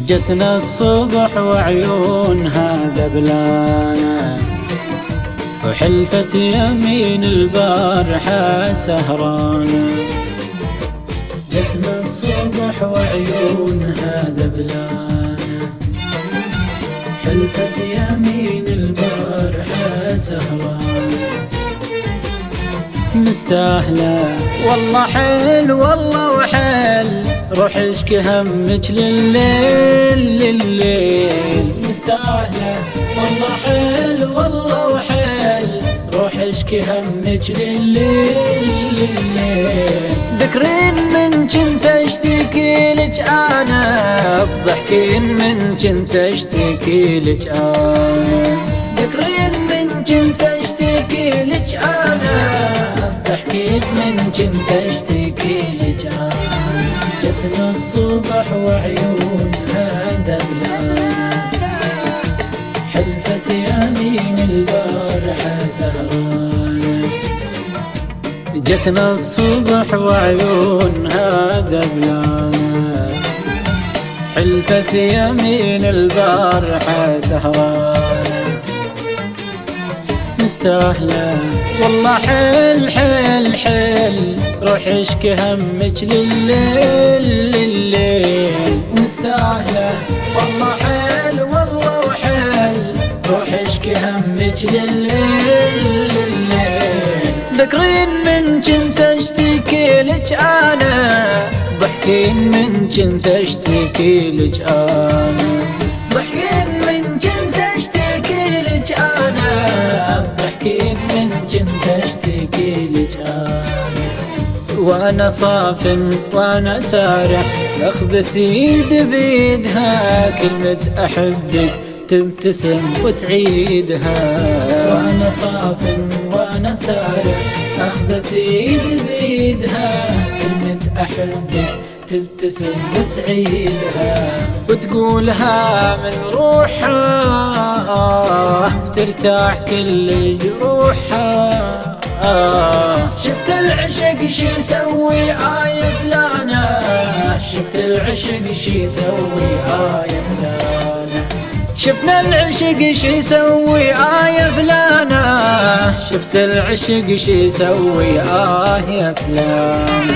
جتنا الصبح وعيونها دبلانة، وحلفت يمين البارحة سهرانة. جتنا الصبح وعيونها دبلانة، حلفت يمين البارحة سهرانة. مستاهلة والله حيل والله وحيل، روح اشكي همك لليل لليل. مستاهلة والله حيل والله وحيل، روح اشكي همك لليل لليل. ذكرين من كنت اشتكي لك انا، الضحكين من كنت اشتكي لك انا. ذكرين من كنت اشتكي لك انا، ضحكيت من كنت اشتكي لك انا. جتنا الصبح وعيونها دبلانة، حلفت يمين البارحة سهرانة. جتنا الصبح وعيونها دبلانة، حلفت يمين البارحة سهرانة. مستاهلة والله حيل حيل حيل، روح اشكي همك لليل لليل. مستاهلة والله حيل والله وحيل، روح اشكي همك لليل لليل. ذكرين من كنت اشتكي لك انا، ضحكين من كنت اشتكي لك انا. ضحكين من كنت اشتكي لك انا، ضحكين من كنت اشتكي لك انا. وانا صاف وانا سارح، اخذت ايد بيدها، كلمة احبك تبتسم وتعيدها. وانا صاف وانا سارح، اخذت ايد بيدها، كلمة احبك تبتسم وتعيدها. وتقولها من روحها، ترتاح كل جروحها. شفت العشق شي يسوي يا فلانة، شفت العشق شي يسوي يا فلانة. شفنا العشق شي يسوي يا فلانة، شفت العشق شي يسوي يا فلانة.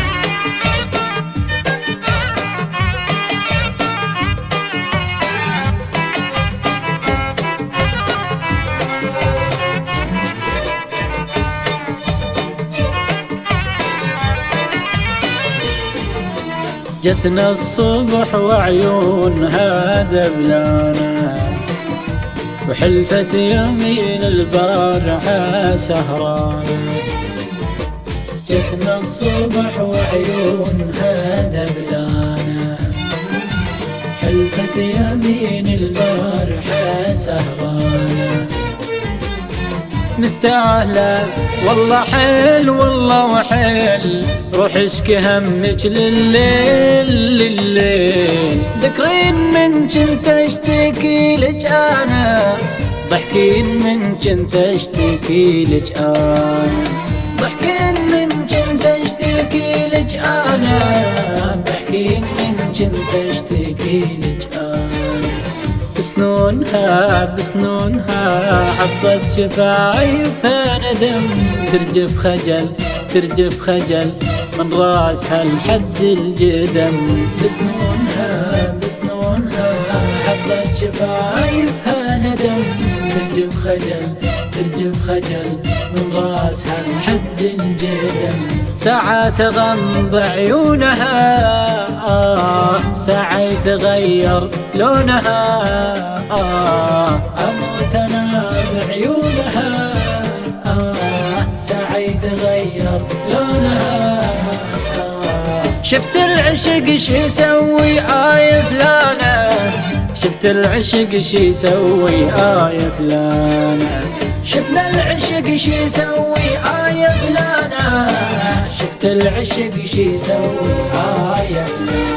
جتنا الصبح وعيونها دبلانة، وحلفت يمين البارحة سهرانة. جتنا الصبح وعيونها دبلانة، حلفت يمين البارحة سهرانة. مستاهلة والله حيل والله وحيل، روح اشكي همك لليل لليل. ذكرين من كنت اشتكي لك انا، ضحكين من كنت اشتكي لك انا. ضحكين من كنت اشتكي لك انا، ضحكين من كنت اشتكي لك انا. بسنونها بسنونها عضت شفايفها ندم، ترجف خجل ترجف خجل من راسها لحد الجدم. بسنونها بسنونها عضت شفايفها ندم، ترجف خجل ترجف خجل من راسها لحد الجدم. ساعات غمض عيونها ساعة يتغير لونها، أموت أنا بعيونها ساعة يتغير لونها. شفت العشق شي يسوي يا فلانة، شفت العشق شي يسوي يا فلانة. شفنا العشق شي يسوي يا فلانة، شفت العشق شي يسوي يا فلانة.